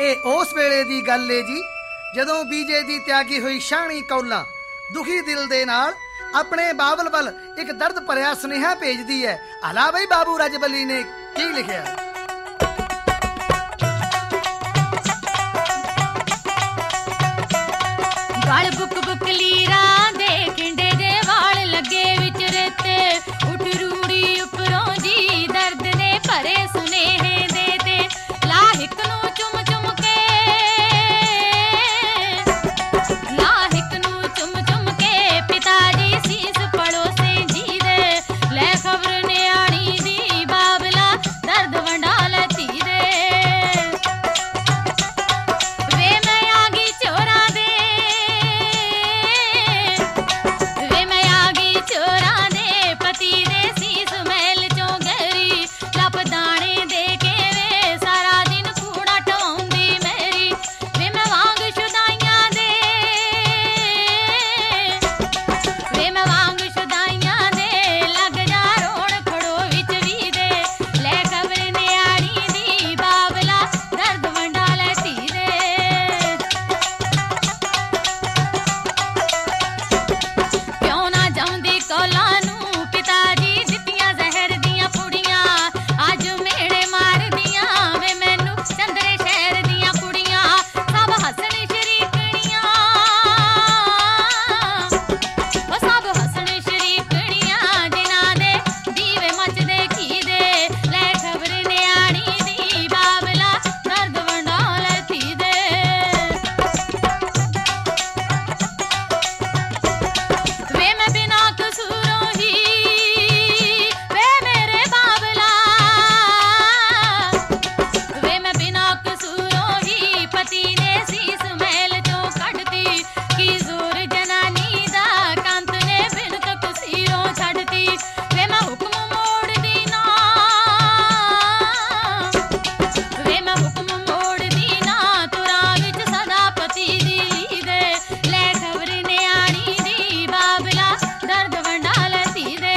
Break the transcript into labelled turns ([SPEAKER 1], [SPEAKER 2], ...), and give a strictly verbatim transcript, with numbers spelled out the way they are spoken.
[SPEAKER 1] ਇਹ ਉਸ ਵੇਲੇ ਦੀ ਗੱਲ ਏ ਜੀ ਜਦੋਂ ਬੀਜੇ ਦੀ ਤਿਆਗੀ ਹੋਈ ਸ਼ਾਹਣੀ ਕੌਲਾਂ ਦੁਖੀ ਦਿਲ ਦੇ ਨਾਲ ਆਪਣੇ ਬਾਬਲ ਵੱਲ ਇੱਕ ਦਰਦ ਭਰਿਆ ਸੁਨੇਹਾ ਭੇਜਦੀ ਹੈ। ਆਲਾ ਬਈ ਬਾਬੂ ਰਜਬਲੀ ਨੇ ਕੀ ਲਿਖਿਆ।
[SPEAKER 2] ਗਲ ਬੁੱਕ ਬੁੱਕ ਲੀਰਾਂ ਦੇ ਖਿੰਡੇ ਦੇ ਵਾਲ ਲੱਗੇ ਵਿੱਚ ਰੇਤੇ ਉੱਠ ਰੂੜੀ ਉੱਪਰੋਂ ਜੀ ਦਰਦ ਨੇ ਭਰੇ ਸੁਨੇਹੇ ਦੇ ਤੇ ਲਾਹਿਕ ਨੂੰ ਚੁੰਮ ਚੁੰਮ ਕੇ ਲਾਹਿਕ ਨੂੰ ਚੁੰਮ ਚੁੰਮ ਕੇ ਪਿਤਾ ਜੀ ਸੀਸ ਪੜੋਸੇ ਜੀ ਦੇ ਲੈ ਖਬਰ ਨਿਆਣੀ ਦੀ ਬਾਬਲਾ ਦਰਦ ਵੰਡਾ ਲੈ ਧੀ ਦੇ ਵੇ ਮੈਂ ਆ ਗਈ ਚੋਰਾਂ ਦੇ ਵੇ ਮੈਂ ਆ ਗਈ ਚੋਰਾਂ ਦੇ ਪਤੀ ਦੇ ਸੀਸ ਮਹਿਲ ਚੋਂ ਗਹਿਰੀ ਲੱਭ ਦਾਣੇ ਦੇ ਕੇ ਵੇ ਸਾਰਾ ਦਿਨ ਕੂੜਾ ਟਵਾਉਂਦੀ ਮੇਰੀ ਵੇ ਮੈਂ ਵਾਂਗ ਸ਼ੁਦਾਈਆਂ ਦੇ ਵੇ ਮੈਂ ਵਾਂਗ ਸ਼ੁਦਾਈਆਂ ਦੇ ਲੱਗ ਜਾ ਰੋਣ ਖੜੋ ਵਿੱਚ ਵੀ ਦੇ ਲੈ ਖਬਰ ਨਿਆਣੀ ਦੀ ਬਾਬਲਾ ਦਰਦ ਵੰਡਾ ਲੈ ਧੀ ਦੇ ਕਿਉਂ ਨਾ ਜਾਉਂਦੀ ਕੌਲਾਂ ਨੂੰ ਪਿਤਾ ਜੀ ਦਿੱਤੀਆਂ ਜ਼ਹਿਰ ਦੀਆਂ ਪੁੜੀਆਂ ਅੱਜ ਮੇੜੇ ਮਾਰਦੀਆਂ ਵੇ ਮੈਨੂੰ ਚੰਦਰੇ ਸ਼ਹਿਰ ਦੀਆਂ ਕੁੜੀਆਂ ਸਭ ਹੱਸਣ ਸ਼ਰੀਕਣੀਆਂ ਉਹ ਸਭ ਹੱਸਣ ਸ਼ਰੀਕਣੀਆਂ ਜਿਨ੍ਹਾਂ ਦੇ ਦੀਵੇ ਮੱਚਦੇ ਘੀ ਦੇ ਲੈ ਖਬਰ ਨਿਆਣੀ ਦੀ ਬਾਬਲਾ ਦਰਦ ਵੰਡਾ ਲੈ ਧੀ ਦੇ ਵੇ ਮੈਂ ਬਿਨਾ ਕਸੂਰੋਂ ਹੀ ਵੇ ਮੇਰੇ ਬਾਬਲਾ ਵੇ ਮੈਂ ਬਿਨਾ ਕਸੂਰੋਂ ਹੀ ਪਤੀ ਨੇ ਸੀਸ ਮਹਿਲ ਚੋਂ ਕੱਢਤੀ ਕੀ ਜ਼ੋਰ ਜਨਾਨੀ ਦਾ ਕੰਤ ਨੇ ਬਿਨ ਤਕਸੀਰੋਂ ਛੱਡਤੀ ਵੇ ਮੈਂ ਹੁਕਮ ਮੋੜਦੀ ਨਾ ਵੇ ਮੈਂ ਹੁਕਮ ਮੋੜਦੀ ਨਾ ਤੁਰਾਂ ਵਿੱਚ ਸਦਾ ਪਤੀ ਦੀ ਲੀਦੇ ਲੈ ਖਬਰ ਨਿਆਣੀ ਦੀ ਬਾਬਲਾ ਦਰਦ ਵੰਡਾ ਲੈ ਧੀ ਦੇ